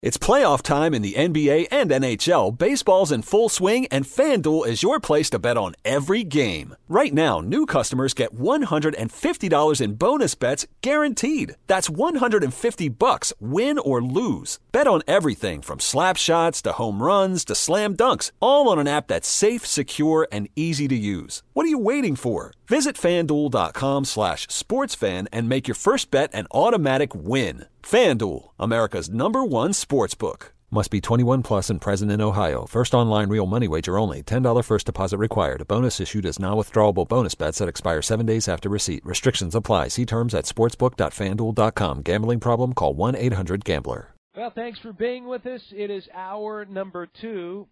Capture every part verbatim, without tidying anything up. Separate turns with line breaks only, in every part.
It's playoff time in the N B A and N H L. Baseball's in full swing, and FanDuel is your place to bet on every game. Right now, new customers get one hundred fifty dollars in bonus bets guaranteed. That's one hundred fifty bucks, win or lose. Bet on everything from slap shots to home runs to slam dunks, all on an app that's safe, secure, and easy to use. What are you waiting for? Visit FanDuel.com slash sportsfan and make your first bet an automatic win. FanDuel, America's number one sportsbook. Must be twenty-one plus and present in Ohio. First online real money wager only. ten dollars first deposit required. A bonus issued as non-withdrawable bonus bets that expire seven days after receipt. Restrictions apply. See terms at sportsbook dot fan duel dot com. Gambling problem? Call one eight hundred gambler.
Well, thanks for being with us. It is hour number two.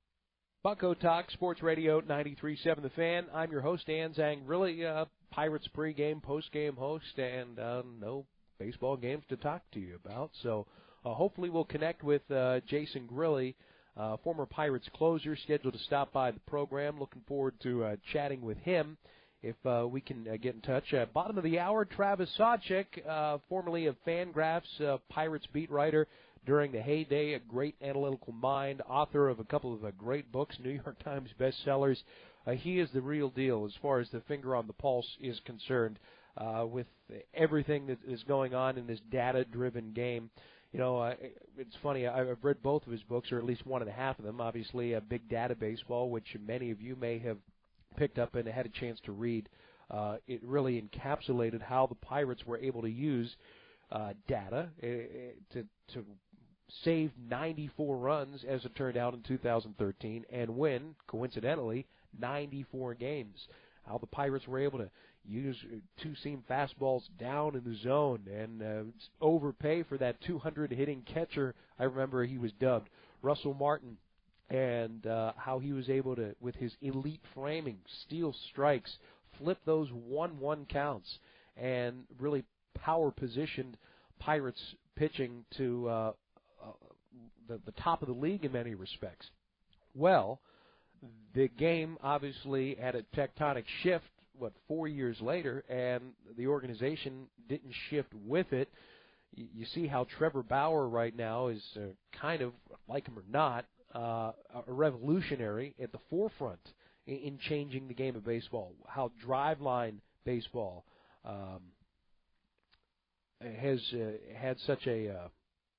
Bucko Talk, Sports Radio ninety-three point seven The Fan. I'm your host, Dan Zang. Really, uh, Pirates pregame, postgame host, and uh, no baseball games to talk to you about. So uh, hopefully we'll connect with uh, Jason Grilli, uh, former Pirates closer, scheduled to stop by the program. Looking forward to uh, chatting with him if uh, we can uh, get in touch. Uh, bottom of the hour, Travis Sawchik, uh, formerly of Fangraphs, uh, Pirates beat writer during the heyday, a great analytical mind, author of a couple of uh, great books, New York Times bestsellers. Uh, he is the real deal as far as the finger on the pulse is concerned uh, with everything that is going on in this data-driven game. You know, uh, it's funny, I've read both of his books, or at least one and a half of them. Obviously, uh, Big Data Baseball, which many of you may have picked up and had a chance to read. Uh, it really encapsulated how the Pirates were able to use uh, data uh, to to save ninety-four runs, as it turned out in two thousand thirteen, and win, coincidentally, ninety-four games. How the Pirates were able to use two-seam fastballs down in the zone and uh, overpay for that two hundred hitting catcher. I remember he was dubbed Russell Martin, and uh, how he was able to, with his elite framing, steal strikes, flip those one one counts, and really power-positioned Pirates pitching to uh, uh, the, the top of the league in many respects. Well, the game obviously had a tectonic shift, what, four years later, and the organization didn't shift with it. You, you see how Trevor Bauer right now is uh, kind of, like him or not, uh, a revolutionary at the forefront in, in changing the game of baseball. How driveline baseball um, has uh, had such a uh,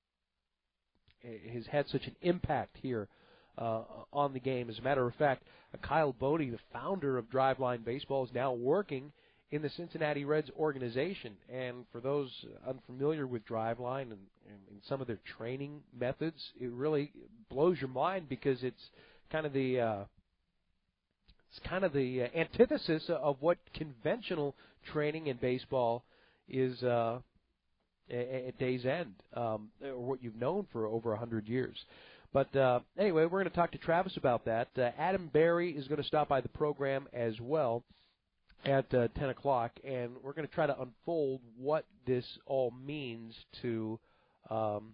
has had such an impact here uh, on the game. As a matter of fact, uh, Kyle Bodie, the founder of Driveline Baseball, is now working in the Cincinnati Reds organization. And for those unfamiliar with Driveline and, and, and some of their training methods, it really blows your mind because it's kind of the uh, it's kind of the uh, antithesis of what conventional training in baseball is uh, at day's end, um, or what you've known for over one hundred years. But uh, anyway, we're going to talk to Travis about that. Uh, Adam Berry is going to stop by the program as well at uh, ten o'clock, and we're going to try to unfold what this all means to um,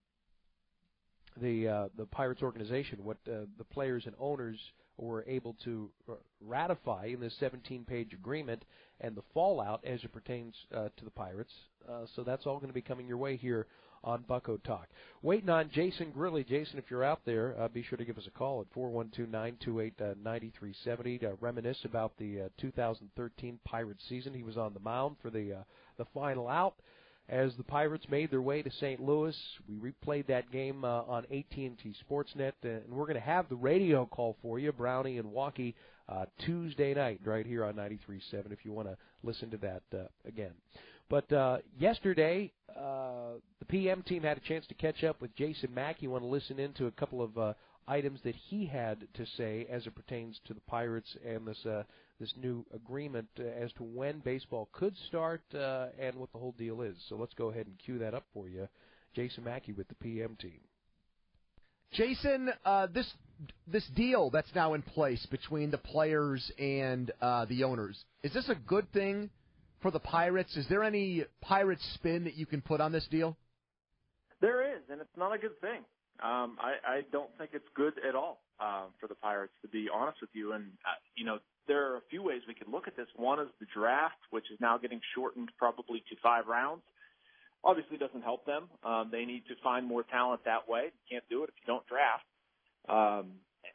the uh, the Pirates organization, what uh, the players and owners were able to ratify in this seventeen-page agreement, and the fallout as it pertains uh, to the Pirates. Uh, so that's all going to be coming your way here on Bucko Talk. Waiting on Jason Grilli. Jason, if you're out there, uh, be sure to give us a call at four one two, nine two eight, nine three seven zero to reminisce about the uh, two thousand thirteen Pirates season. He was on the mound for the uh, the final out as the Pirates made their way to Saint Louis. We replayed that game uh, on A T and T Sportsnet, and we're going to have the radio call for you, Brownie and Walkie, uh, Tuesday night right here on ninety-three point seven if you want to listen to that uh, again. But uh, yesterday, uh, the P M team had a chance to catch up with Jason Mack. You want to listen into a couple of uh, items that he had to say as it pertains to the Pirates and this uh, this new agreement uh, as to when baseball could start uh, and what the whole deal is. So let's go ahead and cue that up for you. Jason Mackey with the P M team.
Jason, uh, this this deal that's now in place between the players and uh, the owners, is this a good thing for the Pirates? Is there any Pirates spin that you can put on this deal?
There is, and it's not a good thing. Um, I, I don't think it's good at all uh, for the Pirates, to be honest with you. And, uh, you know, there are a few ways we could look at this. One is the draft, which is now getting shortened probably to five rounds. obviously doesn't help them. Um, they need to find more talent that way. You can't do it if you don't draft. Um,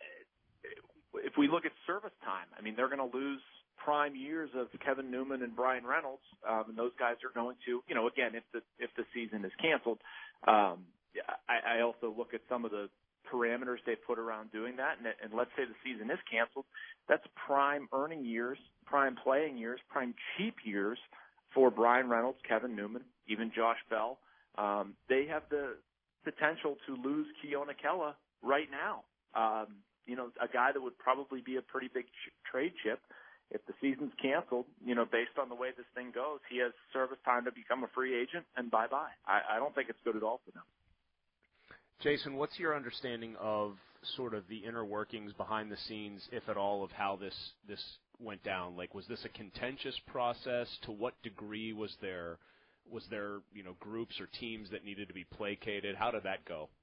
if we look at service time, I mean, they're going to lose prime years of Kevin Newman and Brian Reynolds, um, and those guys are going to, you know, again, if the if the season is canceled, um, I, I also look at some of the parameters they put around doing that, and, and let's say the season is canceled, that's prime earning years, prime playing years, prime cheap years for Brian Reynolds, Kevin Newman, even Josh Bell. Um, they have the potential to lose Keona Kella right now. Um, you know, a guy that would probably be a pretty big ch- trade chip. If the season's canceled, you know, based on the way this thing goes, he has service time to become a free agent, and bye-bye. I, I don't think it's good at all for them.
Jason, what's your understanding of sort of the inner workings behind the scenes, if at all, of how this this went down? Like, was this a contentious process? To what degree was there was there you know groups or teams that needed to be placated? How did that go?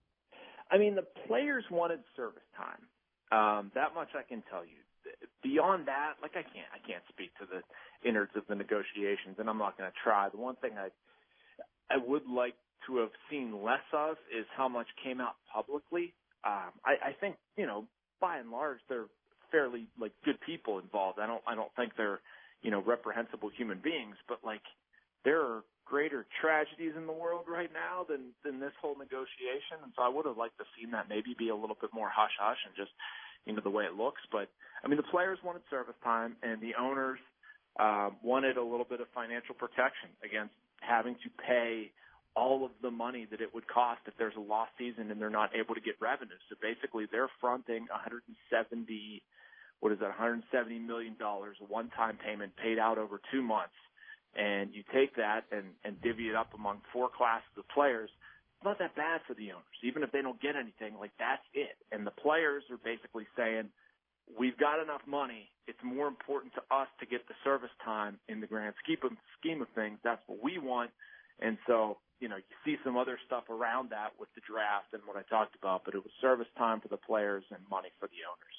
I mean, the players wanted service time. Um, that much I can tell you. Beyond that, like I can't I can't speak to the innards of the negotiations, and I'm not going to try. The one thing I I would like to have seen less of is how much came out publicly. Um, I, I think, you know, by and large, they're fairly like good people involved. I don't, I don't think they're, you know, reprehensible human beings, but like there are greater tragedies in the world right now than, than this whole negotiation. And so I would have liked to have seen that maybe be a little bit more hush hush and just, you know, the way it looks. But I mean, the players wanted service time and the owners uh, wanted a little bit of financial protection against having to pay all of the money that it would cost if there's a lost season and they're not able to get revenue. So basically they're fronting one hundred seventy, what is that, one hundred seventy million dollars, a one-time payment paid out over two months. And you take that and, and divvy it up among four classes of players. It's not that bad for the owners. Even if they don't get anything, like that's it. And the players are basically saying, we've got enough money. It's more important to us to get the service time in the grand scheme of, scheme of things. That's what we want. And so, you know, you see some other stuff around that with the draft and what I talked about, but it was service time for the players and money for the owners.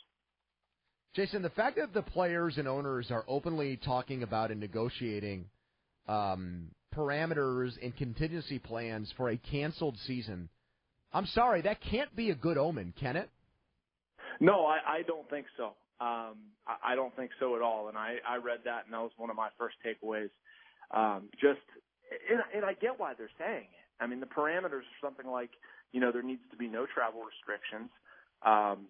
Jason, the fact that the players and owners are openly talking about and negotiating um, parameters and contingency plans for a canceled season, I'm sorry, that can't be a good omen, can it?
No, I, I don't think so. Um, I, I don't think so at all. And I, I read that, and that was one of my first takeaways. Um, just And, and I get why they're saying it. I mean, the parameters are something like, you know, there needs to be no travel restrictions, um,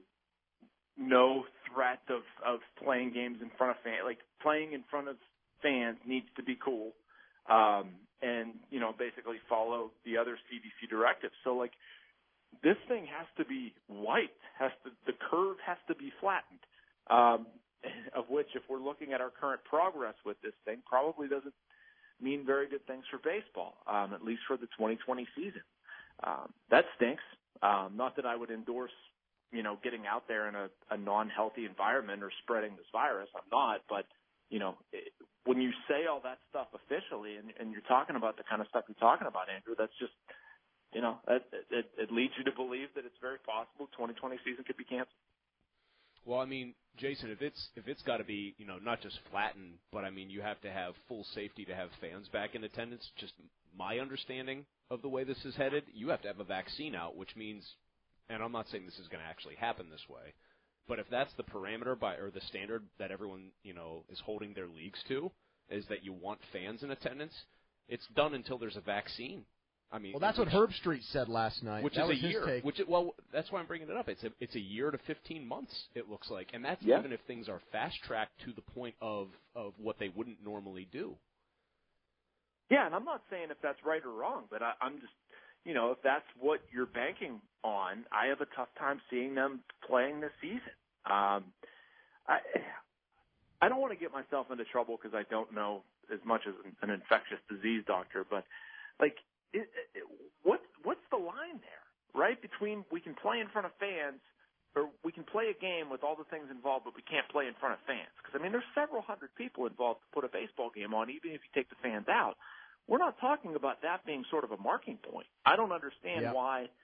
no threat of, of playing games in front of fans. Like, playing in front of fans needs to be cool, um, and, you know, basically follow the other C D C directives. So, like, this thing has to be wiped. Has to, the curve has to be flattened, um, of which, if we're looking at our current progress with this thing, probably doesn't mean very good things for baseball, um, at least for the twenty twenty season. Um, that stinks. Um, not that I would endorse, you know, getting out there in a, a non-healthy environment or spreading this virus. I'm not. But, you know, it, when you say all that stuff officially and, and you're talking about the kind of stuff you're talking about, Andrew, that's just, you know, it, it, it leads you to believe that it's very possible twenty twenty season could be canceled.
Well, I mean, Jason, if it's if it's got to be, you know, not just flattened, but I mean, you have to have full safety to have fans back in attendance. Just my understanding of the way this is headed, you have to have a vaccine out, which means, and I'm not saying this is going to actually happen this way, but if that's the parameter by or the standard that everyone, you know, is holding their leagues to, is that you want fans in attendance, it's done until there's a vaccine. I mean,
well, that's what Herb Street said last night.
Which
that
is
was
a year.
His take.
Which it, well, that's why I'm bringing it up. It's a it's a year to fifteen months. It looks like, and that's
yeah.
even if things are fast tracked to the point of of what they wouldn't normally do.
Yeah, and I'm not saying if that's right or wrong, but I, I'm just, you know, if that's what you're banking on, I have a tough time seeing them playing this season. Um, I I don't want to get myself into trouble because I don't know as much as an infectious disease doctor, but like. It, it, what what's the line there, right? Between we can play in front of fans, or we can play a game with all the things involved, but we can't play in front of fans. Because I mean, there's several hundred people involved to put a baseball game on, even if you take the fans out. We're not talking about that being sort of a marking point. I don't understand
yeah.
why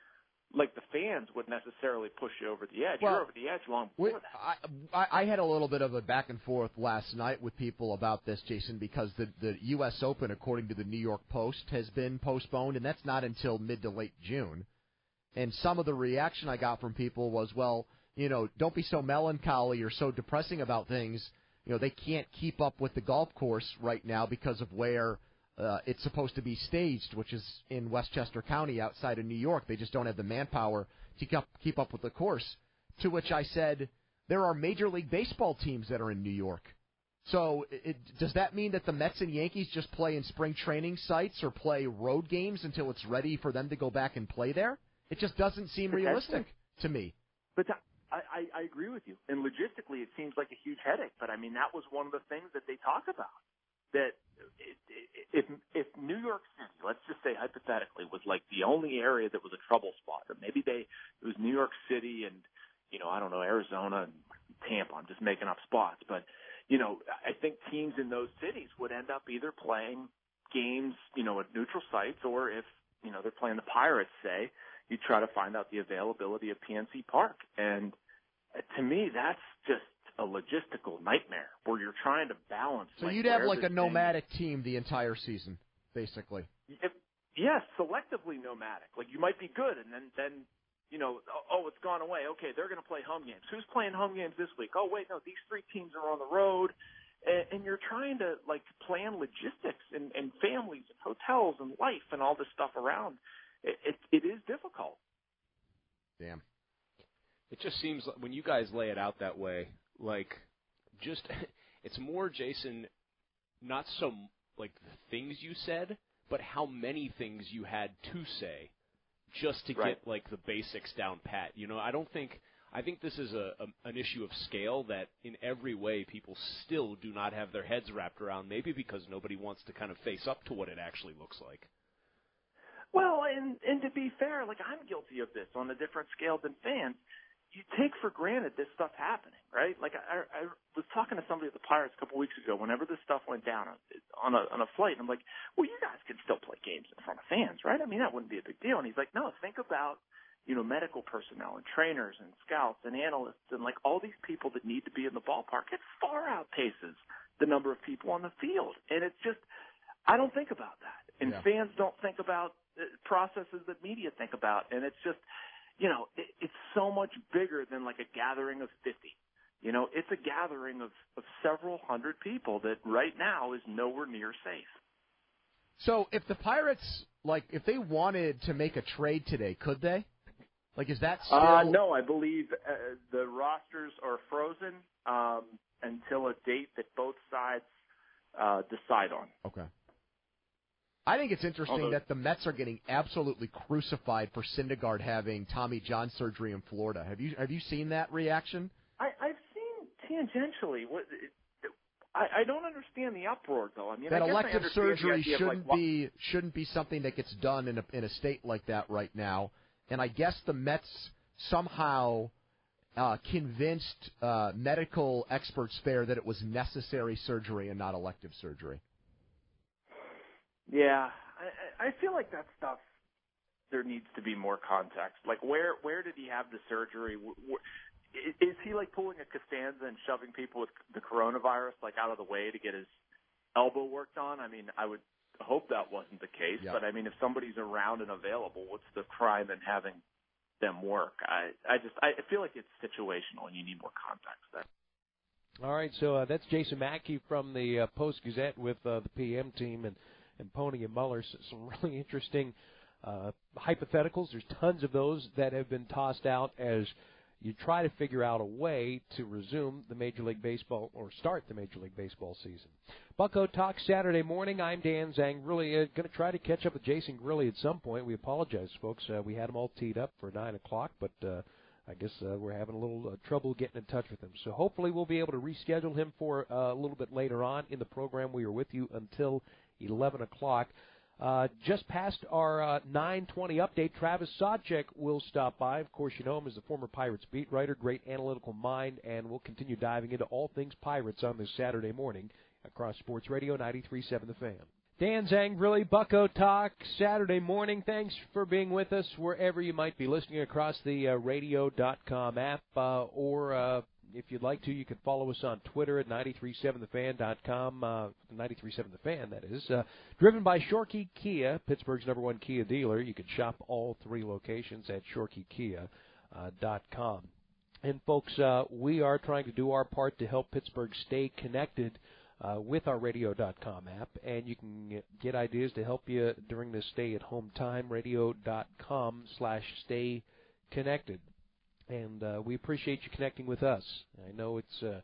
like the fans would necessarily push you over the edge.
Well,
You're over the edge long before
we,
that.
I, I, I had a little bit of a back and forth last night with people about this, Jason, because the, the U S Open, according to the New York Post, has been postponed, and that's not until mid to late June. And some of the reaction I got from people was, well, you know, don't be so melancholy or so depressing about things. You know, they can't keep up with the golf course right now because of where uh, it's supposed to be staged, which is in Westchester County outside of New York. They just don't have the manpower to keep up, keep up with the course. To which I said, there are Major League Baseball teams that are in New York. So it, does that mean that the Mets and Yankees just play in spring training sites or play road games until it's ready for them to go back and play there? It just doesn't seem realistic to me.
But that, I, I, I agree with you. And logistically, it seems like a huge headache. But, I mean, that was one of the things that they talk about. That if if New York City, let's just say hypothetically, was like the only area that was a trouble spot, or maybe they it was New York City and, you know, I don't know, Arizona and Tampa. I'm just making up spots. But, you know, I think teams in those cities would end up either playing games, you know, at neutral sites, or if, you know, they're playing the Pirates, say, you try to find out the availability of P N C Park. And to me, that's just a logistical nightmare where you're trying to balance.
So
like,
you'd have like a
thing-
nomadic team the entire season, basically.
If, yes, selectively nomadic. Like you might be good, and then, then you know, oh, it's gone away. Okay, they're going to play home games. Who's playing home games this week? Oh, wait, no, these three teams are on the road. And, and you're trying to, like, plan logistics and, and families and hotels and life and all this stuff around. It, it, it is difficult.
Damn.
It just seems like when you guys lay it out that way, like, just, it's more, Jason, not so, like, the things you said, but how many things you had to say just to
Right.
get, like, the basics down pat. You know, I don't think, I think this is a, a an issue of scale that in every way people still do not have their heads wrapped around, maybe because nobody wants to kind of face up to what it actually looks like.
Well, and, and to be fair, like, I'm guilty of this on a different scale than fans. You take for granted this stuff happening, right? Like I, I was talking to somebody at the Pirates a couple weeks ago. Whenever this stuff went down on a on a flight, and I'm like, "Well, you guys can still play games in front of fans, right? I mean, that wouldn't be a big deal." And he's like, "No, think about, you know, medical personnel and trainers and scouts and analysts and like all these people that need to be in the ballpark. It far outpaces the number of people on the field, and it's just I don't think about that, and
Yeah.
fans don't think about processes that media think about, and it's just." You know, it, it's so much bigger than like a gathering of fifty. You know, it's a gathering of, of several hundred people that right now is nowhere near safe.
So if the Pirates, like, if they wanted to make a trade today, could they? Like, is that still...
Uh, no, I believe uh, the rosters are frozen um, until a date that both sides uh, decide on.
Okay. I think it's interesting
Although,
that the Mets are getting absolutely crucified for Syndergaard having Tommy John surgery in Florida. Have you have you seen that reaction?
I, I've seen tangentially. What, it, I, I don't understand the uproar, though. I mean,
that
I guess
elective
I understand the
surgery
idea
shouldn't
of, like,
be shouldn't be something that gets done in a in a state like that right now. And I guess the Mets somehow uh, convinced uh, medical experts there that it was necessary surgery and not elective surgery.
Yeah, I, I feel like that stuff, there needs to be more context. Like, where where did he have the surgery? Is he, like, pulling a Costanza and shoving people with the coronavirus, like, out of the way to get his elbow worked on? I mean, I would hope that wasn't the case.
Yeah.
But, I mean, if somebody's around and available, what's the crime in having them work? I, I just I feel like it's situational, and you need more context there.
All right, so uh, that's Jason Mackey from the uh, Post-Gazette with uh, the P M team and, and Pony and Muller. So some really interesting uh, hypotheticals. There's tons of those that have been tossed out as you try to figure out a way to resume the Major League Baseball or start the Major League Baseball season. Bucko Talk Saturday morning. I'm Dan Zang. Really uh, going to try to catch up with Jason Grilli at some point. We apologize, folks. Uh, we had him all teed up for nine o'clock, but uh, I guess uh, we're having a little uh, trouble getting in touch with him. So hopefully we'll be able to reschedule him for uh, a little bit later on in the program. We are with you until eleven o'clock. Uh, just past our uh, nine twenty update, Travis Sawchek will stop by. Of course, you know him as the former Pirates beat writer, great analytical mind, and we'll continue diving into all things Pirates on this Saturday morning across Sports Radio ninety-three point seven The Fan. Dan Zangrilli, Bucko Talk, Saturday morning. Thanks for being with us wherever you might be listening across the uh, radio dot com app, uh, or uh, if you'd like to, you can follow us on Twitter at nine three seven the fan dot com, uh, nine three seven the fan, that is. Uh, driven by Shorkey Kia, Pittsburgh's number one Kia dealer. You can shop all three locations at shorkey kia dot com. And, folks, uh, we are trying to do our part to help Pittsburgh stay connected Uh, with our radio dot com app, and you can get ideas to help you during this stay-at-home time, radio dot com slash stay connected. And uh, we appreciate you connecting with us. I know it's uh,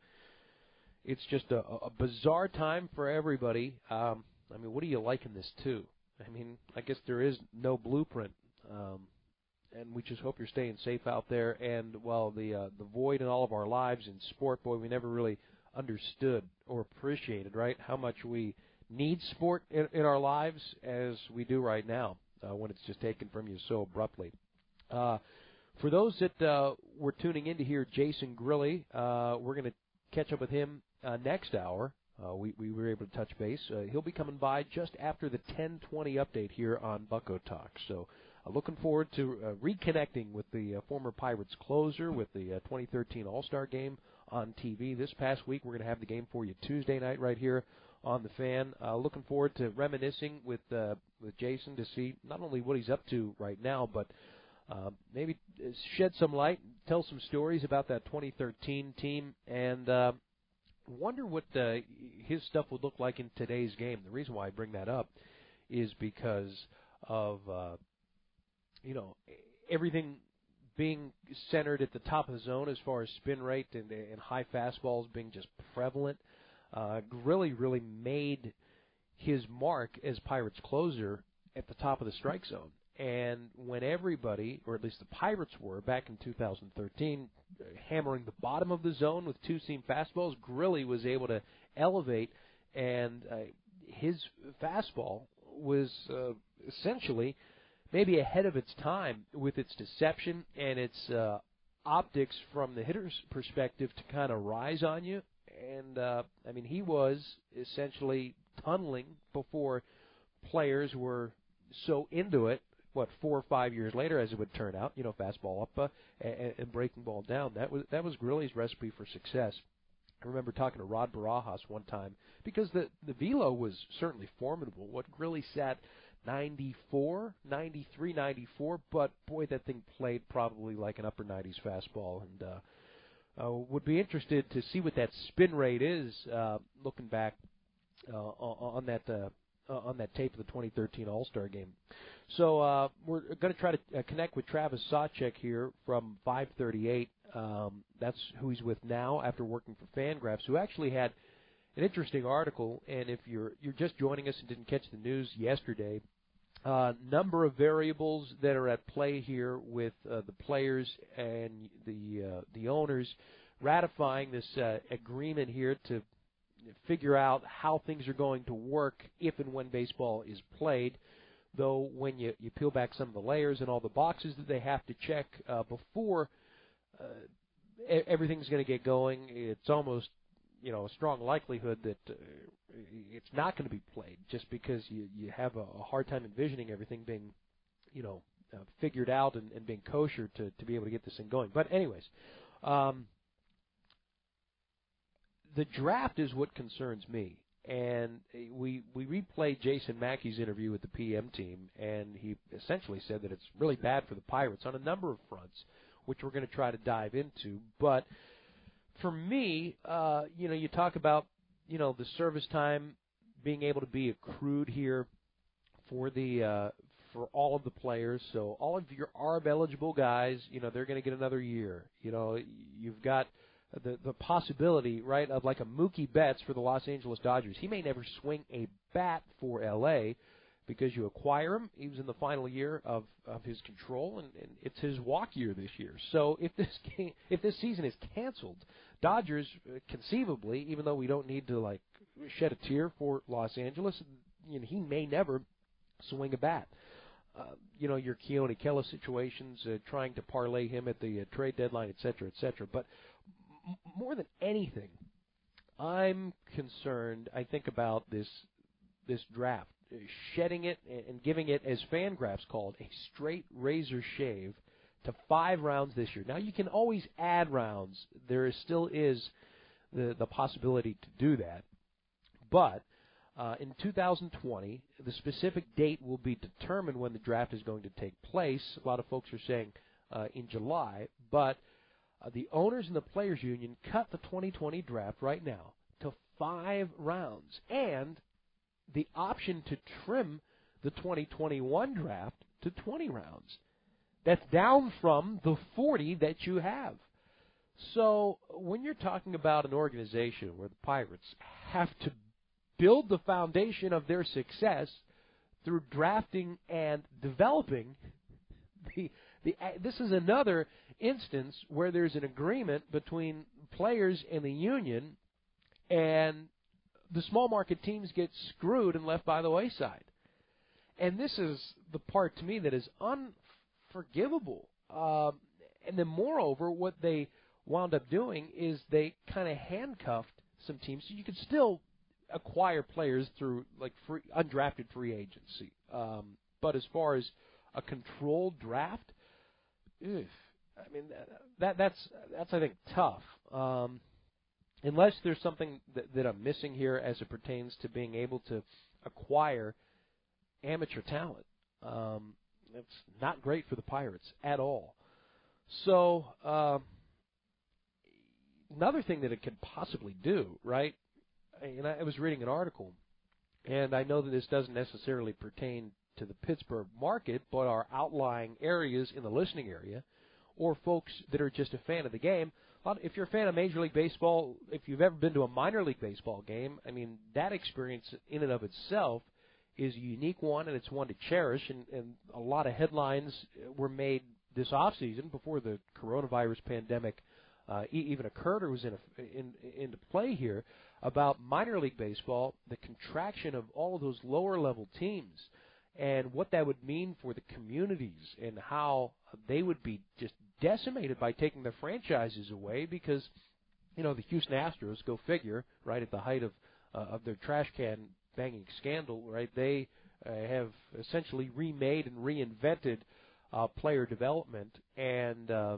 it's just a, a bizarre time for everybody. Um, I mean, what are you liking this to? I mean, I guess there is no blueprint, um, and we just hope you're staying safe out there. And while the uh, the void in all of our lives in sport, boy, we never really understood or appreciated, right, how much we need sport in, in our lives as we do right now uh, when it's just taken from you so abruptly. Uh, for those that uh, were tuning in to hear Jason Grilli, uh, we're going to catch up with him uh, next hour. Uh, we, we were able to touch base. Uh, he'll be coming by just after the ten twenty update here on Bucko Talk. So uh, looking forward to uh, reconnecting with the uh, former Pirates closer with the uh, twenty thirteen All-Star Game on T V this past week. We're going to have the game for you Tuesday night right here on the Fan. Uh, looking forward to reminiscing with uh, with Jason to see not only what he's up to right now, but uh, maybe shed some light, tell some stories about that twenty thirteen team, and uh, wonder what uh, his stuff would look like in today's game. The reason why I bring that up is because of uh, you know everything being centered at the top of the zone as far as spin rate and, and high fastballs being just prevalent. Uh, Grilli really made his mark as Pirates closer at the top of the strike zone. And when everybody, or at least the Pirates were, back in two thousand thirteen, hammering the bottom of the zone with two-seam fastballs, Grilli was able to elevate, and uh, his fastball was uh, essentially maybe ahead of its time with its deception and its uh, optics from the hitter's perspective to kind of rise on you. And, uh, I mean, he was essentially tunneling before players were so into it, what, four or five years later, as it would turn out, you know, fastball up uh, and, and breaking ball down. That was that was Grilli's recipe for success. I remember talking to Rod Barajas one time because the, the velo was certainly formidable. What Grilli sat ninety-four, ninety-three, ninety-four, but boy, that thing played probably like an upper nineties fastball, and uh, uh, would be interested to see what that spin rate is uh, looking back uh, on that uh, on that tape of the twenty thirteen All-Star Game. So uh, we're going to try to uh, connect with Travis Sawchek here from five thirty-eight. Um, that's who he's with now after working for Fangraphs, who actually had an interesting article. And if you're you're just joining us and didn't catch the news yesterday, Uh, number of variables that are at play here with uh, the players and the uh, the owners ratifying this uh, agreement here to figure out how things are going to work if and when baseball is played. Though when you, you peel back some of the layers and all the boxes that they have to check uh, before uh, everything's going to get going, it's almost you know, a strong likelihood that uh, it's not going to be played just because you, you have a, a hard time envisioning everything being, you know, uh, figured out and, and being kosher to, to be able to get this thing going. But anyways, um, the draft is what concerns me. And we we replayed Jason Mackey's interview with the P M team, and he essentially said that it's really bad for the Pirates on a number of fronts, which we're going to try to dive into. But for me, uh, you know, you talk about, you know, the service time being able to be accrued here for the uh, for all of the players. So all of your A R B-eligible guys, you know, they're going to get another year. You know, you've got the the possibility, right, of like a Mookie Betts for the Los Angeles Dodgers. He may never swing a bat for L A because you acquire him. He was in the final year of, of his control, and, and it's his walk year this year. So if this game, if this season is canceled, Dodgers uh, conceivably, even though we don't need to like shed a tear for Los Angeles, you know, he may never swing a bat. Uh, you know, your Keone Keller situations, uh, trying to parlay him at the uh, trade deadline, et cetera, et cetera. But m- more than anything, I'm concerned, I think, about this this draft shedding it and giving it, as Fangraphs called, a straight razor shave to five rounds this year. Now, you can always add rounds. There is, still is the, the possibility to do that. But uh, in two thousand twenty, the specific date will be determined when the draft is going to take place. A lot of folks are saying uh, in July, but uh, the owners and the players union cut the twenty twenty draft right now to five rounds, and the option to trim the twenty twenty-one draft to twenty rounds. That's down from the forty that you have. So when you're talking about an organization where the Pirates have to build the foundation of their success through drafting and developing, the, the, this is another instance where there's an agreement between players and the union, and the small market teams get screwed and left by the wayside. And this is the part to me that is unforgivable. Um, and then moreover, what they wound up doing is they kind of handcuffed some teams. So you could still acquire players through like free, undrafted free agency. Um, but as far as a controlled draft, ugh, I mean, that, that that's, that's I think, tough. Um, unless there's something that, that I'm missing here as it pertains to being able to acquire amateur talent. Um, it's not great for the Pirates at all. So um, another thing that it could possibly do, right? And I was reading an article, and I know that this doesn't necessarily pertain to the Pittsburgh market, but our outlying areas in the listening area, or folks that are just a fan of the game. If you're a fan of Major League Baseball, if you've ever been to a minor league baseball game, I mean, that experience in and of itself is a unique one, and it's one to cherish, and, and a lot of headlines were made this offseason before the coronavirus pandemic uh, e- even occurred or was in, a, in into play here, about minor league baseball, the contraction of all of those lower-level teams, and what that would mean for the communities and how they would be just decimated by taking their franchises away because, you know, the Houston Astros, go figure, right, at the height of uh, of their trash can banging scandal, right, they uh, have essentially remade and reinvented uh, player development, and um,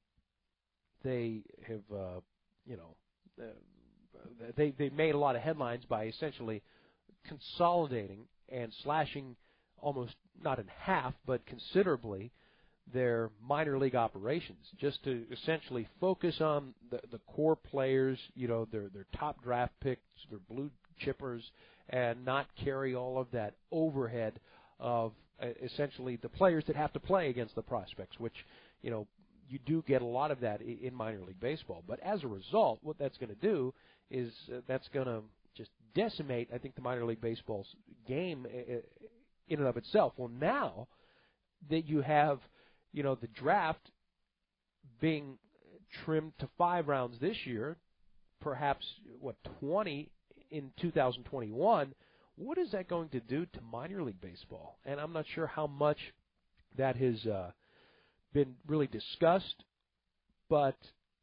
they have, uh, you know, uh, they they made a lot of headlines by essentially consolidating and slashing almost not in half, but considerably, their minor league operations, just to essentially focus on the, the core players, you know, their their top draft picks, their blue chippers, and not carry all of that overhead of uh, essentially the players that have to play against the prospects, which, you know, you do get a lot of that in minor league baseball. But as a result, what that's going to do is uh, that's going to just decimate, I think, the minor league baseball's game in and of itself. Well, now that you have, you know, the draft being trimmed to five rounds this year, perhaps, what, twenty in two thousand twenty-one, what is that going to do to minor league baseball? And I'm not sure how much that has uh, been really discussed, but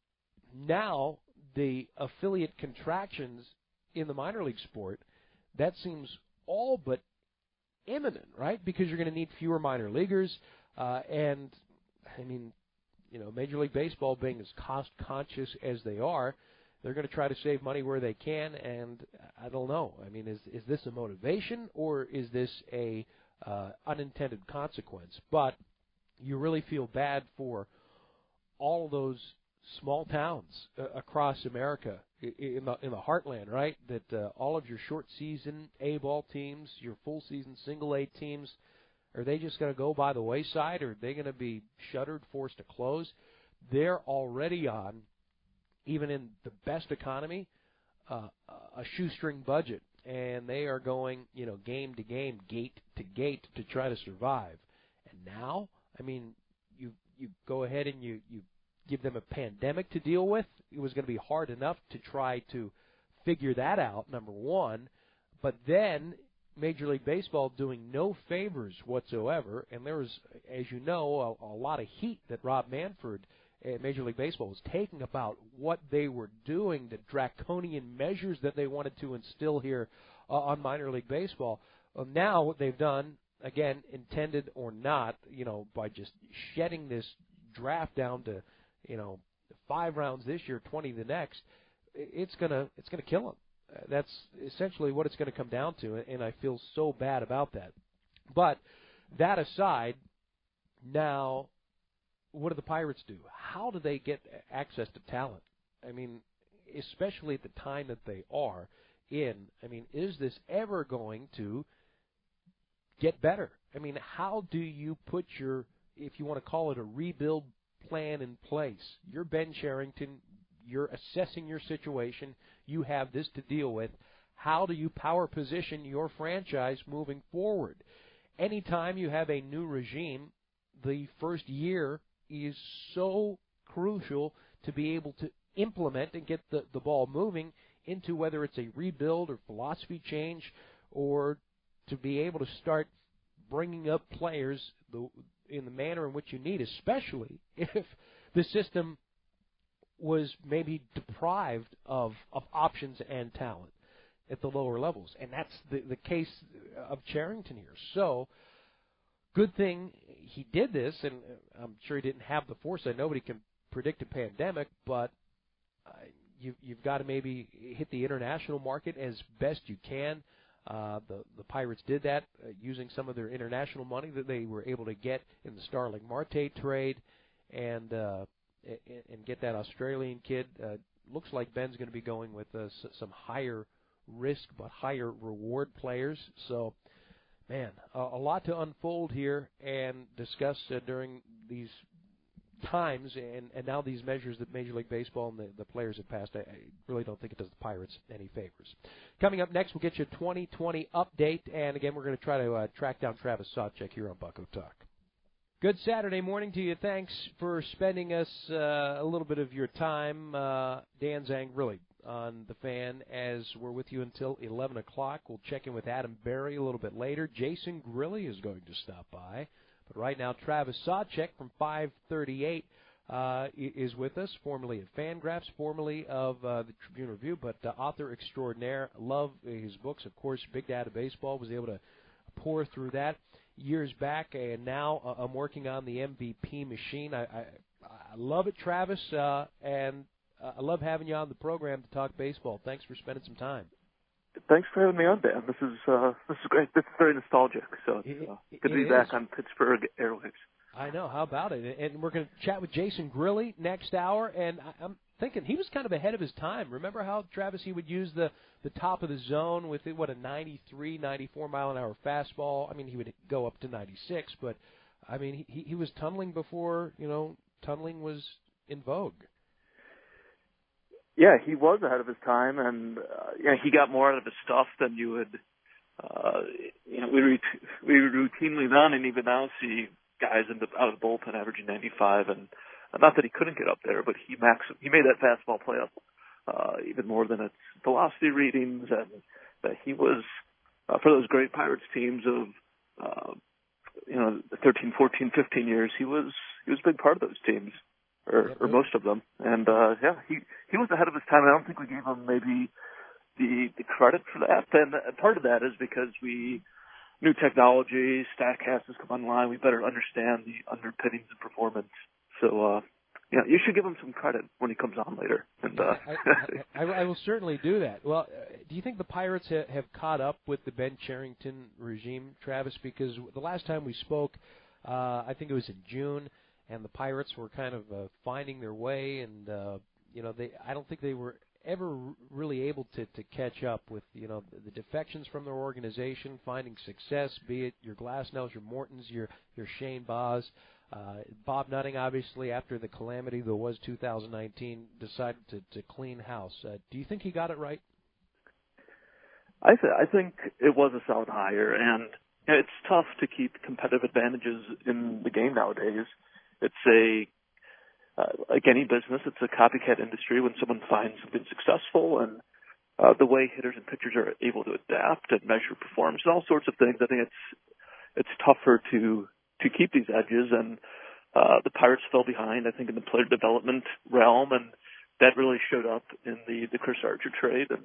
now the affiliate contractions in the minor league sport, that seems all but imminent, right? Because you're going to need fewer minor leaguers, uh, and, I mean, you know, Major League Baseball being as cost-conscious as they are, they're going to try to save money where they can, and I don't know. I mean, is is this a motivation, or is this a uh, unintended consequence? But you really feel bad for all of those small towns uh, across America in the in the heartland, right? That uh, all of your short season A-ball teams, your full season single A teams, are they just going to go by the wayside, or are they going to be shuttered, forced to close? They're already on, even in the best economy, uh, a shoestring budget, and they are going, you know, game to game, gate to gate to try to survive. And now, I mean, you you go ahead and you you give them a pandemic to deal with. It was going to be hard enough to try to figure that out, number one. But then Major League Baseball doing no favors whatsoever, and there was, as you know, a, a lot of heat that Rob Manfred at Major League Baseball was taking about what they were doing, the draconian measures that they wanted to instill here uh, on minor league baseball. Well, now what they've done, again, intended or not, you know, by just shedding this draft down to, you know, five rounds this year, twenty the next, it's gonna it's gonna kill them. That's essentially what it's going to come down to, and I feel so bad about that. But that aside, now what do the Pirates do? How do they get access to talent? I mean, especially at the time that they are in. I mean, is this ever going to get better? I mean, how do you put your, if you want to call it a rebuild plan in place? You're Ben Cherington. You're assessing your situation. You have this to deal with. How do you power position your franchise moving forward? Anytime you have a new regime, the first year is so crucial to be able to implement and get the, the ball moving into whether it's a rebuild or philosophy change, or to be able to start bringing up players the, in the manner in which you need, especially if the system was maybe deprived of, of options and talent at the lower levels. And that's the, the case of Cherington here. So, good thing he did this, and I'm sure he didn't have the foresight. Nobody can predict a pandemic, but uh, you, you've got to maybe hit the international market as best you can. Uh, the, the Pirates did that uh, using some of their international money that they were able to get in the Starling Marte trade, and uh, and get that Australian kid. Uh, looks like Ben's going to be going with uh, s- some higher risk but higher reward players. So, man, uh, a lot to unfold here and discuss uh, during these times, and, and now these measures that Major League Baseball and the, the players have passed. I, I really don't think it does the Pirates any favors. Coming up next, we'll get you a twenty twenty update, and again, we're going to try to uh, track down Travis Sawchek here on Bucko Talk. Good Saturday morning to you. Thanks for spending us uh, a little bit of your time. Uh, Dan Zang, really, on The Fan, as we're with you until eleven o'clock. We'll check in with Adam Berry a little bit later. Jason Grilli is going to stop by. But right now, Travis Sawchek from five thirty-eight uh, is with us, formerly of Fangraphs, formerly of uh, the Tribune Review, but uh, author extraordinaire. Love his books. Of course, Big Data Baseball, was able to pour through that years back, and now uh, I'm working on the M V P machine. I, I, I love it, Travis, uh, and uh, I love having you on the program to talk baseball. Thanks for spending some time.
Thanks for having me on, Dan. This is uh, this is great. This is very nostalgic. So it's uh, good to be back
is.
on Pittsburgh airwaves.
I know. How about it? And we're going to chat with Jason Grilli next hour, and I, I'm thinking he was kind of ahead of his time. Remember how, Travis, he would use the, the top of the zone with, what, a ninety-three, ninety-four mile an hour fastball? I mean, he would go up to ninety-six, but, I mean, he, he was tunneling before, you know, tunneling was in vogue.
Yeah, he was ahead of his time, and uh, yeah, he got more out of his stuff than you would. Uh, you know, we ret- we routinely then and even now see guys in the, out of the bullpen averaging ninety-five, and uh, not that he couldn't get up there, but he max he made that fastball play up uh, even more than its velocity readings, and that he was uh, for those great Pirates teams of uh, you know thirteen, fourteen, fifteen years. He was he was a big part of those teams. Or, or most of them, and uh, yeah, he he was ahead of his time. I don't think we gave him maybe the the credit for that. And part of that is because we new technology, Statcast has come online. We better understand the underpinnings of performance. So uh, yeah, you should give him some credit when he comes on later. And uh,
I, I, I will certainly do that. Well, uh, do you think the Pirates ha- have caught up with the Ben Cherington regime, Travis? Because the last time we spoke, uh, I think it was in June. And the Pirates were kind of uh, finding their way, and uh, you know, they I don't think they were ever r- really able to, to catch up with you know the, the defections from their organization, finding success, be it your Glasnows, your Mortons, your your Shane Baz, uh, Bob Nutting, obviously after the calamity that was two thousand nineteen, decided to, to clean house. Uh, do you think he got it right?
I th- I think it was a solid hire, and you know, it's tough to keep competitive advantages in the game nowadays. It's a, uh, like any business, it's a copycat industry when someone finds something successful, and uh, the way hitters and pitchers are able to adapt and measure performance and all sorts of things, I think it's it's tougher to to keep these edges, and uh, the Pirates fell behind, I think, in the player development realm, and that really showed up in the, the Chris Archer trade, and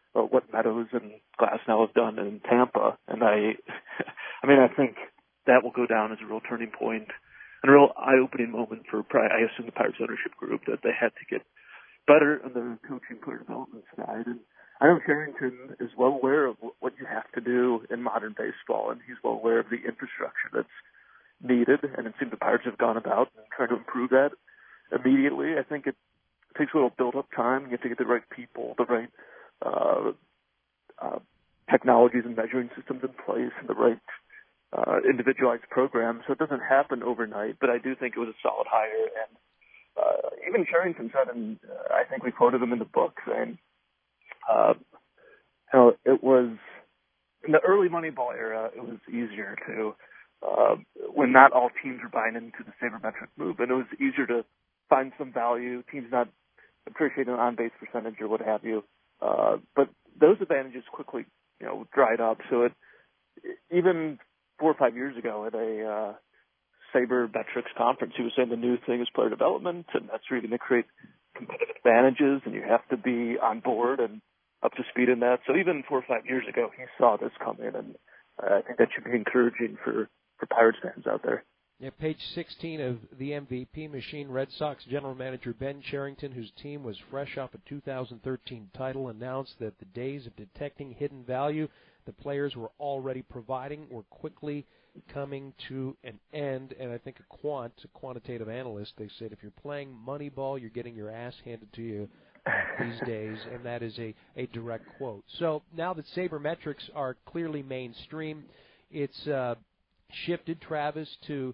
uh, what Meadows and Glasnow have done in Tampa. And I, I mean, I think that will go down as a real turning point and a real eye-opening moment for, I assume, the Pirates ownership group, that they had to get better on the coaching player development side. And I know Cherington is well aware of what you have to do in modern baseball, and he's well aware of the infrastructure that's needed, and it seems the Pirates have gone about and trying to improve that immediately. I think it takes a little build-up time. You have to get the right people, the right uh, uh, technologies and measuring systems in place, and the right uh, individualized programs. So it doesn't happen overnight, but I do think it was a solid hire. And uh, even Cherington said, and uh, I think we quoted him in the book, saying, uh, you know, it was in the early Moneyball era, it was easier to, uh, when not all teams were buying into the sabermetric move, and it was easier to find some value, teams not appreciating an on-base percentage or what have you. Uh, but those advantages quickly, you know, dried up. So it, even four or five years ago at a uh, sabermetrics conference, he was saying the new thing is player development, and that's really going to create competitive advantages, and you have to be on board and up to speed in that. So even four or five years ago, he saw this come in, and uh, I think that should be encouraging for, for Pirates fans out there.
Yeah, page sixteen of the M V P machine, Red Sox general manager Ben Cherington, whose team was fresh off a two thousand thirteen title, announced that the days of detecting hidden value the players were already providing were quickly coming to an end. And I think a quant, a quantitative analyst, they said if you're playing Moneyball, you're getting your ass handed to you these days, and that is a, a direct quote. So now that sabermetrics are clearly mainstream, it's uh, shifted, Travis, to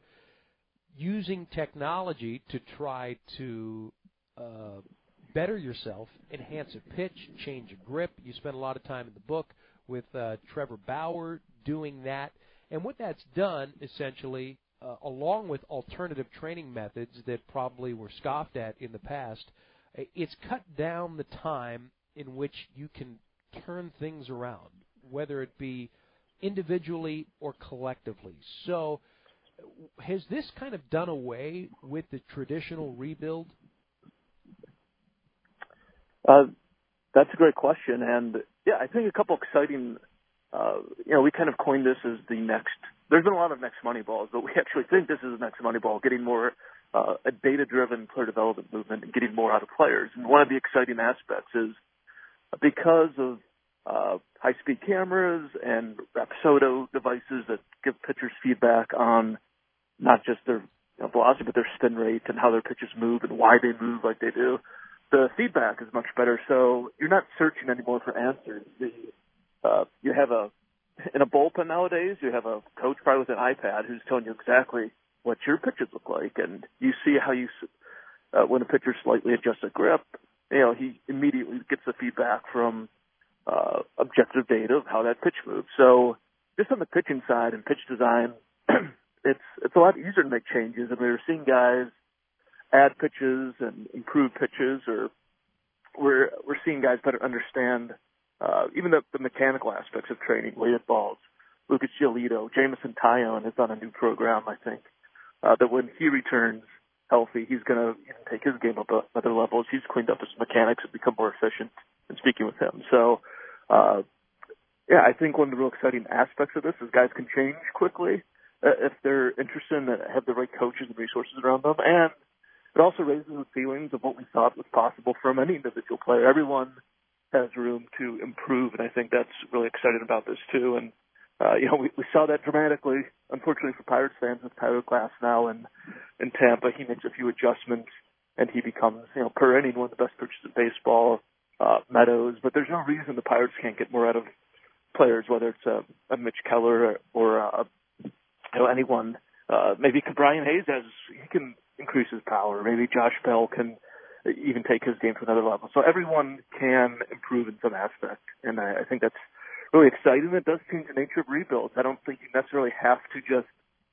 using technology to try to uh, better yourself, enhance a pitch, change a grip. You spent a lot of time in the book with uh, Trevor Bauer doing that. And what that's done, essentially, uh, along with alternative training methods that probably were scoffed at in the past, it's cut down the time in which you can turn things around, whether it be individually or collectively. So has this kind of done away with the traditional rebuild?
Uh, that's a great question. And, yeah, I think a couple exciting, uh, you know, we kind of coined this as the next, there's been a lot of next Moneyballs, but we actually think this is the next Moneyball, getting more uh, a data-driven player development movement and getting more out of players. And one of the exciting aspects is because of uh, high-speed cameras and Rapsodo devices that give pitchers feedback on not just their you know, velocity, but their spin rate and how their pitches move and why they move like they do. The feedback is much better, so you're not searching anymore for answers. The, uh, you have a in a bullpen nowadays, you have a coach probably with an iPad who's telling you exactly what your pitches look like, and you see how you uh, when a pitcher slightly adjusts a grip, you know he immediately gets the feedback from uh, objective data of how that pitch moves. So just on the pitching side and pitch design, it's it's a lot easier to make changes, and we're seeing guys add pitches and improve pitches, or we're we're seeing guys better understand uh, even the, the mechanical aspects of training, weighted balls. Lucas Giolito, Jameson Taillon is on a new program, I think, uh, that when he returns healthy, he's going to take his game up another level as he's cleaned up his mechanics and become more efficient in speaking with him. So, uh, yeah, I think one of the real exciting aspects of this is guys can change quickly uh, if they're interested and have the right coaches and resources around them. And it also raises the feelings of what we thought was possible from any individual player. Everyone has room to improve, and I think that's really exciting about this too. And uh, you know, we, we saw that dramatically, unfortunately for Pirates fans, with Tyler Glasnow in, in Tampa. He makes a few adjustments, and he becomes, you know, per inning one of the best pitchers in baseball. Uh, Meadows, but there's no reason the Pirates can't get more out of players, whether it's a, a Mitch Keller or, or uh, you know, anyone. Uh, maybe Brian Hayes has he can increase his power. Maybe Josh Bell can even take his game to another level. So everyone can improve in some aspect, and I, I think that's really exciting. It does change the nature of rebuilds. I don't think you necessarily have to just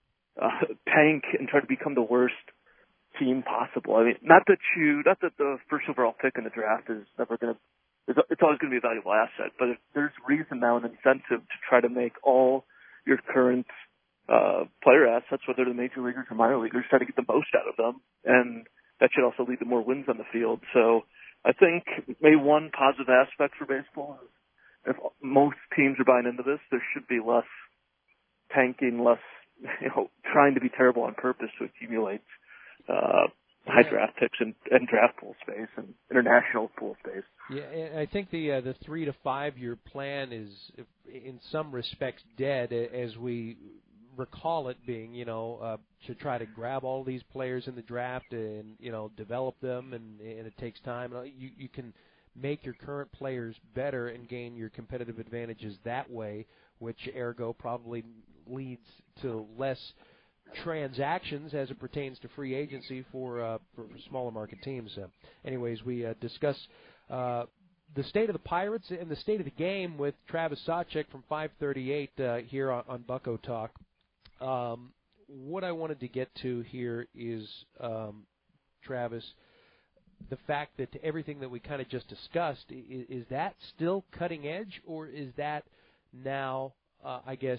uh, tank and try to become the worst team possible. I mean, not that you, not that the first overall pick in the draft is never going to, it's always going to be a valuable asset, but if there's reason now and incentive to try to make all your current uh, player assets, whether they're major leaguers or minor leaguers, try to get the most out of them, and that should also lead to more wins on the field. So I think maybe one positive aspect for baseball is if most teams are buying into this, there should be less tanking, less, you know, trying to be terrible on purpose to accumulate uh, high draft picks and, and draft pool space and international pool space.
Yeah, and I think the uh, the three to five year plan is, in some respects, dead, as we recall it being. You know, uh, to try to grab all these players in the draft and you know develop them, and, and it takes time. You you can make your current players better and gain your competitive advantages that way, which ergo probably leads to less transactions as it pertains to free agency for uh, for, for smaller market teams. Uh, anyways, we uh, discuss uh, the state of the Pirates and the state of the game with Travis Sawchik from five thirty-eight uh, here on, on Bucko Talk. Um, what I wanted to get to here is, um, Travis, the fact that everything that we kind of just discussed, is, is that still cutting edge, or is that now, uh, I guess,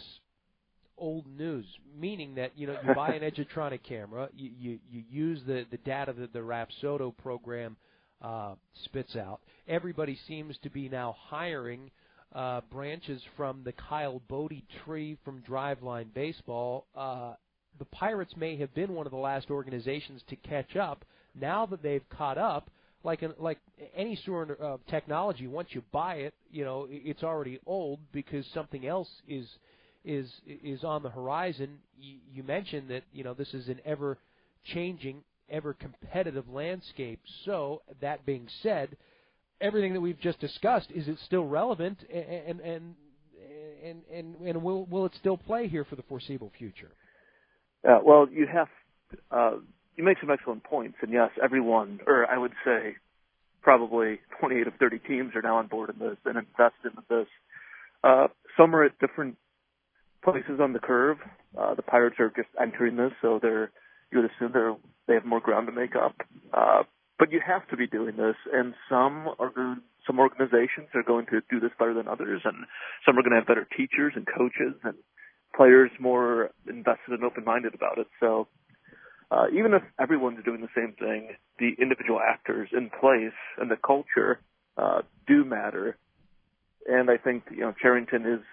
old news? Meaning that, you know, you buy an Edgertronic camera, you, you, you use the, the data that the Rapsodo program uh, spits out. Everybody seems to be now hiring uh, branches from the Kyle Bodie tree from Driveline Baseball. Uh, the Pirates may have been one of the last organizations to catch up. Now that they've caught up, like an, like any sort of technology, once you buy it, you know, it's already old because something else is is is on the horizon. You, you mentioned that, you know, this is an ever-changing, ever-competitive landscape. So, that being said, everything that we've just discussed, is it still relevant, and and and and, and will will it still play here for the foreseeable future?
Uh, well, you have uh, you make some excellent points, and yes, everyone, or I would say probably twenty-eight of thirty teams are now on board in this and invested in this. Uh, some are at different places on the curve. Uh, the Pirates are just entering this, so they're you would assume they're they have more ground to make up. Uh, but you have to be doing this, and some are going, some organizations are going to do this better than others, and some are going to have better teachers and coaches and players more invested and open-minded about it. So uh, even if everyone's doing the same thing, the individual actors in place and the culture uh, do matter. And I think you know Cherington is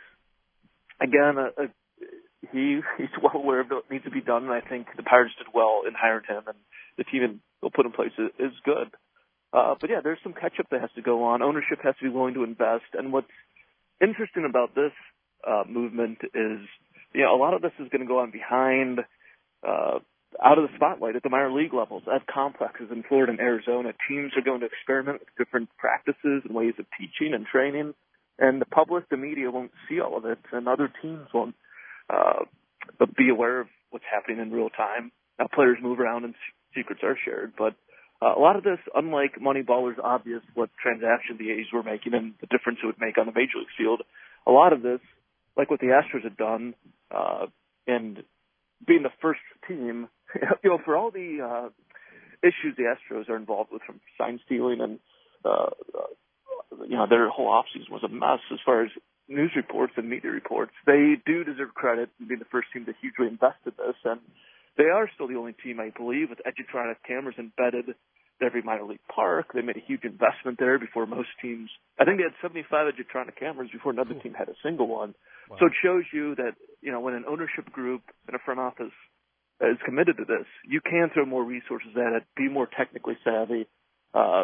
again a, a he he's well aware of what needs to be done, and I think the Pirates did well in hiring him, and the team they'll put in place is, is good. Uh, but yeah, there's some catch-up that has to go on. Ownership has to be willing to invest, and what's interesting about this uh, movement is, you know, a lot of this is going to go on behind, uh, out of the spotlight at the minor league levels, at complexes in Florida and Arizona. Teams are going to experiment with different practices and ways of teaching and training, and the public, the media won't see all of it, and other teams won't uh, be aware of what's happening in real time. Now, players move around and secrets are shared, but uh, a lot of this, unlike Moneyball, is obvious what transaction the A's were making and the difference it would make on the major league field. A lot of this, like what the Astros had done, uh, and being the first team, you know, for all the uh, issues the Astros are involved with, from sign stealing and, uh, uh, you know, their whole offseason was a mess as far as news reports and media reports. They do deserve credit in being the first team to hugely invest in this, and they are still the only team, I believe, with Edgertronic cameras embedded in every minor league park. They made a huge investment there before most teams. I think they had seventy-five Edgertronic cameras before another team had a single one. Wow. So it shows you that, you know, when an ownership group and a front office is committed to this, you can throw more resources at it, be more technically savvy. Uh,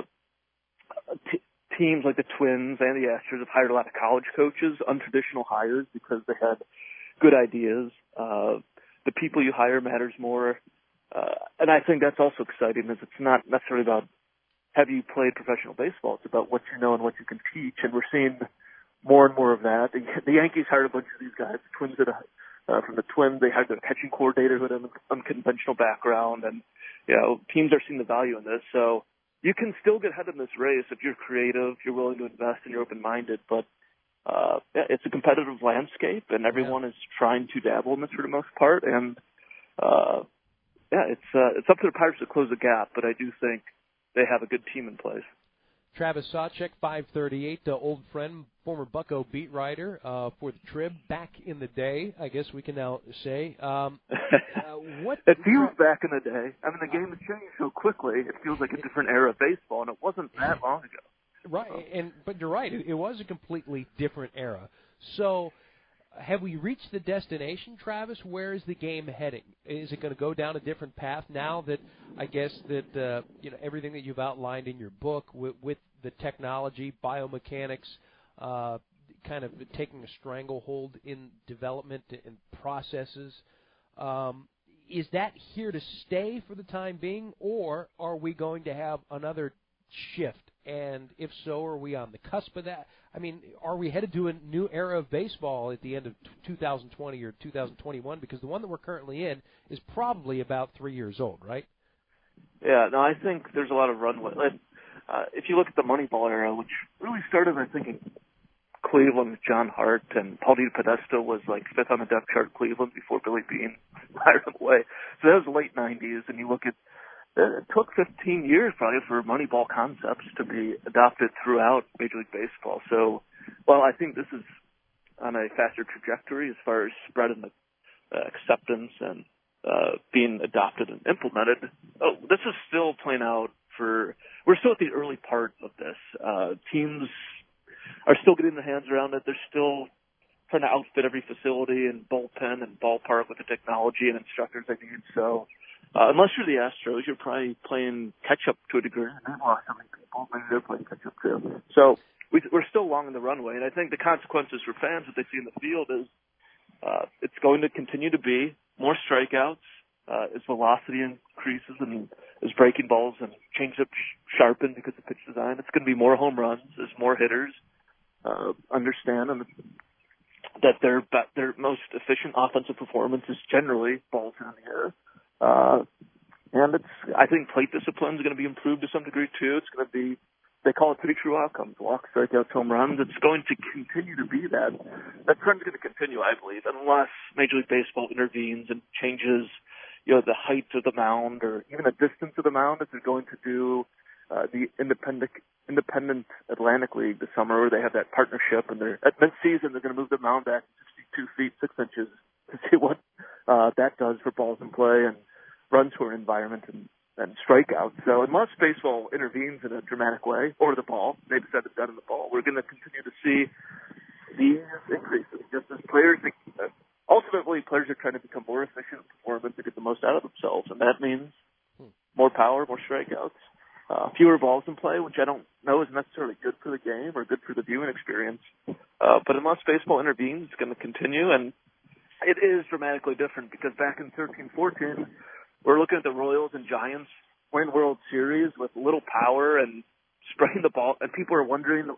t- teams like the Twins and the Astros have hired a lot of college coaches, untraditional hires, because they had good ideas. Uh, the people you hire matters more. Uh, and I think that's also exciting, is it's not necessarily about have you played professional baseball. It's about what you know and what you can teach. And we're seeing more and more of that. The, the Yankees hired a bunch of these guys. The Twins did a, uh, from the Twins, they hired their catching coordinator who had an unconventional background. And, you know, teams are seeing the value in this. So you can still get ahead in this race if you're creative, you're willing to invest, and you're open-minded. But uh, yeah, it's a competitive landscape, and everyone yeah. is trying to dabble in this for the most part. And uh, yeah, it's uh, it's up to the Pirates to close the gap, but I do think they have a good team in place.
Travis Sawchik, five thirty-eight, uh, old friend, former Bucko beat writer uh, for the Trib back in the day, I guess we can now say. Um, uh, what
it feels tra- back in the day. I mean, the game has changed so quickly. It feels like a different era of baseball, and it wasn't that long ago.
Right, and but you're right. It, it was a completely different era. So, have we reached the destination, Travis? Where is the game heading? Is it going to go down a different path now that I guess that uh, you know everything that you've outlined in your book with, with the technology, biomechanics, uh, kind of taking a stranglehold in development and processes? Um, is that here to stay for the time being, or are we going to have another shift? And if so, are we on the cusp of that? I mean, are we headed to a new era of baseball at the end of two thousand twenty or two thousand twenty-one? Because the one that we're currently in is probably about three years old, right?
Yeah, no, I think there's a lot of runway. Uh, if you look at the Moneyball era, which really started, I think, in Cleveland with John Hart, and Paul DePodesta was like fifth on the depth chart in Cleveland before Billy Beane hired him away. So that was the late nineties, and you look at it took fifteen years probably for Moneyball concepts to be adopted throughout Major League Baseball. So, well, I think this is on a faster trajectory as far as spread and uh, acceptance and uh, being adopted and implemented. Oh, this is still playing out for, we're still at the early part of this. Uh, teams are still getting their hands around it. They're still trying to outfit every facility and bullpen and ballpark with the technology and instructors they need. So, Uh, unless you're the Astros, you're probably playing catch-up to a degree. I don't know how many people, maybe they're playing catch-up too. So we, we're still long in the runway, and I think the consequences for fans that they see in the field is uh, it's going to continue to be more strikeouts uh, as velocity increases and as breaking balls and change-ups sharpen because of pitch design. It's going to be more home runs as more hitters uh, understand and that their, their most efficient offensive performance is generally balls in the air. Uh, and it's, I think plate discipline is going to be improved to some degree too. It's going to be, they call it pretty true outcomes, walks, strikeouts, home runs. It's going to continue to be that. That trend is going to continue, I believe, unless Major League Baseball intervenes and changes, you know, the height of the mound or even the distance of the mound, as they're going to do, uh, the independent, independent Atlantic League this summer where they have that partnership and they're, at mid-season, they're going to move the mound back sixty-two feet, six inches to see what, uh, that does for balls in play and run score environment and, and strikeouts. So unless baseball intervenes in a dramatic way, or the ball, maybe said it's done in the ball, we're going to continue to see these increases. Just as players, ultimately players are trying to become more efficient in performance to get the most out of themselves, and that means more power, more strikeouts, uh, fewer balls in play, which I don't know is necessarily good for the game or good for the viewing experience. Uh, but unless baseball intervenes, it's going to continue, and it is dramatically different because back in thirteen fourteen, we're looking at the Royals and Giants win World Series with little power and spraying the ball, and people are wondering,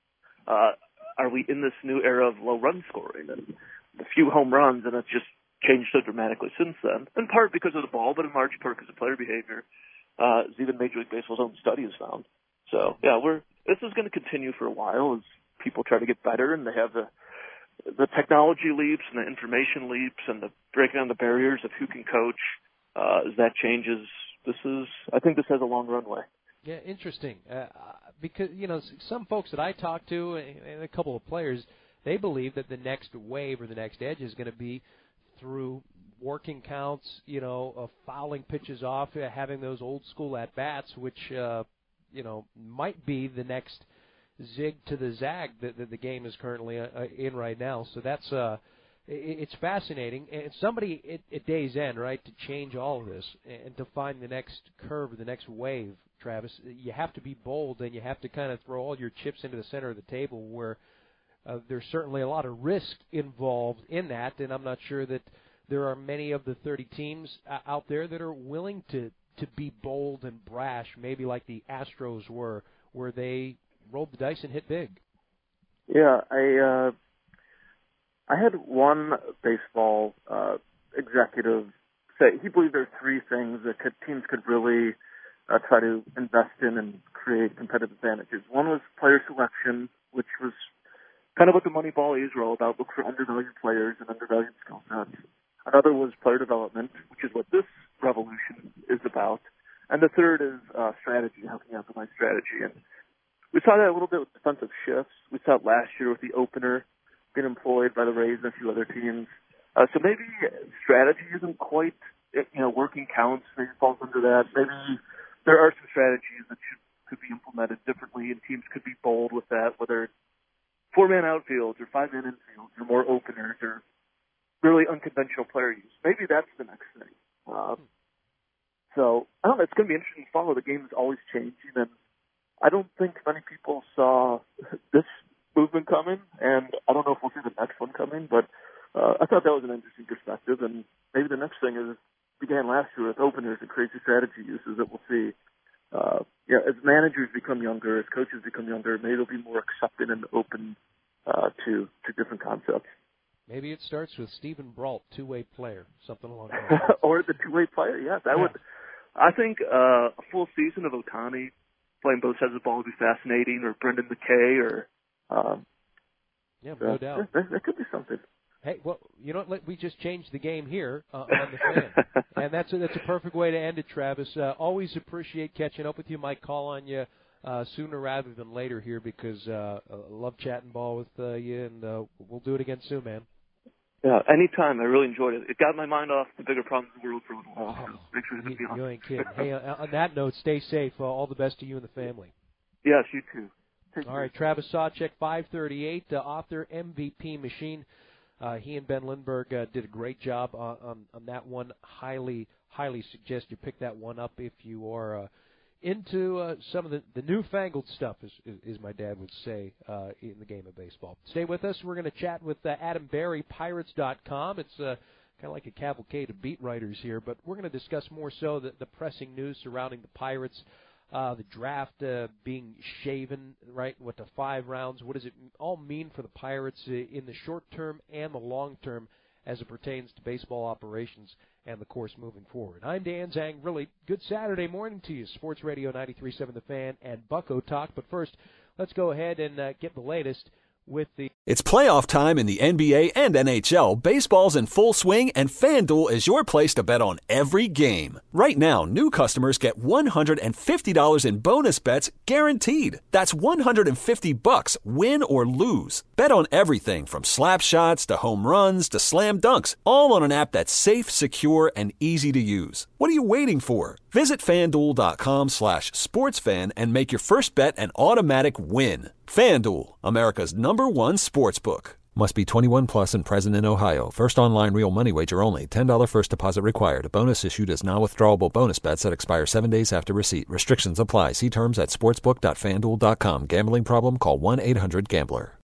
uh, are we in this new era of low run scoring and a few home runs, and it's just changed so dramatically since then, in part because of the ball, but in large part because of player behavior, uh, as even Major League Baseball's own study has found. So, yeah, we're this is going to continue for a while as people try to get better, and they have the the technology leaps and the information leaps and the breaking down the barriers of who can coach. Uh, as that changes, this is, I think this has a long runway.
Yeah, interesting. Uh, because, you know, some folks that I talk to and a couple of players, they believe that the next wave or the next edge is going to be through working counts, you know, of fouling pitches off, uh, having those old school at-bats, which, uh, you know, might be the next zig to the zag that, that the game is currently uh, in right now. So that's uh, it's fascinating. And somebody at, at day's end, right, to change all of this and to find the next curve or the next wave, Travis, you have to be bold and you have to kind of throw all your chips into the center of the table where uh, there's certainly a lot of risk involved in that. And I'm not sure that there are many of the thirty teams uh, out there that are willing to, to be bold and brash, maybe like the Astros were, where they rolled the dice and hit big.
Yeah, I uh, I had one baseball uh, executive say he believed there are three things that could, teams could really uh, try to invest in and create competitive advantages. One was player selection, which was kind of what the Moneyball is all about. Look for undervalued players and undervalued skill sets. Another was player development, which is what this revolution is about. And the third is uh, strategy. How can you optimize strategy? And we saw that a little bit with defensive shifts. We saw it last year with the opener being employed by the Rays and a few other teams. Uh, so maybe strategy isn't quite, you know, working counts maybe falls under that. Maybe there are some strategies that should, could be implemented implemented differently, and teams could be bold with that, whether it's four-man outfields or five-man infields or more openers or really unconventional player use. Maybe that's the next thing. Um, so, I don't know, it's going to be interesting to follow. The game is always changing, and I don't think many people saw this movement coming, and I don't know if we'll see the next one coming, but uh, I thought that was an interesting perspective, and maybe the next thing is began last year with openers and crazy strategy uses that we'll see. Uh, yeah, as managers become younger, as coaches become younger, maybe they'll be more accepting and open uh, to to different concepts.
Maybe it starts with Stephen Brault, two-way player, something along those lines.
Or the two-way player, yes. I yeah. would. I think uh, a full season of Ohtani playing both sides of the ball would be fascinating, or Brendan McKay, or um,
yeah, no uh, doubt.
That, that could be something.
Hey, well, you know what? We just changed the game here uh, on the Fan, and that's a, that's a perfect way to end it, Travis. Uh, always appreciate catching up with you. Might call on you uh, sooner rather than later here because uh, I love chatting ball with uh, you, and uh, we'll do it again soon, man.
Yeah, anytime. I really enjoyed it. It got my mind off the bigger problems in the world for a little while. So make sure to
you,
be on.
You ain't kidding. Hey, uh, on that note, stay safe. Uh, all the best to you and the family.
Yes, you too. Take
all
care.
right, Travis Sawchek, five thirty-eight, uh, author, M V P Machine. Uh, he and Ben Lindbergh uh, did a great job on, on, on that one. Highly, highly suggest you pick that one up if you are uh, into uh, some of the, the newfangled stuff, as, as my dad would say, uh, in the game of baseball. Stay with us. We're going to chat with uh, Adam Berry, Pirates dot com. It's uh, kind of like a cavalcade of beat writers here, but we're going to discuss more so the, the pressing news surrounding the Pirates. Uh, the draft uh, being shaven, right, what, to five rounds. What does it all mean for the Pirates uh, in the short term and the long term as it pertains to baseball operations and the course moving forward? I'm Dan Zang. Really good Saturday morning to you. Sports Radio ninety-three point seven The Fan and Bucko Talk. But first, let's go ahead and uh, get the latest with the...
It's playoff time in the N B A and N H L. Baseball's in full swing, and FanDuel is your place to bet on every game. Right now, new customers get one hundred fifty dollars in bonus bets guaranteed. That's one hundred fifty bucks, win or lose. Bet on everything from slap shots to home runs to slam dunks, all on an app that's safe, secure, and easy to use. What are you waiting for? Visit FanDuel.com slash SportsFan and make your first bet an automatic win. FanDuel, America's number one sports book. Must be twenty-one plus and present in Ohio. First online real money wager only. ten dollars first deposit required. Bonus issued as non-withdrawable bonus bets that expire seven days after receipt. Restrictions apply. See terms at sportsbook dot fanduel dot com. Gambling problem? Call one eight hundred gambler.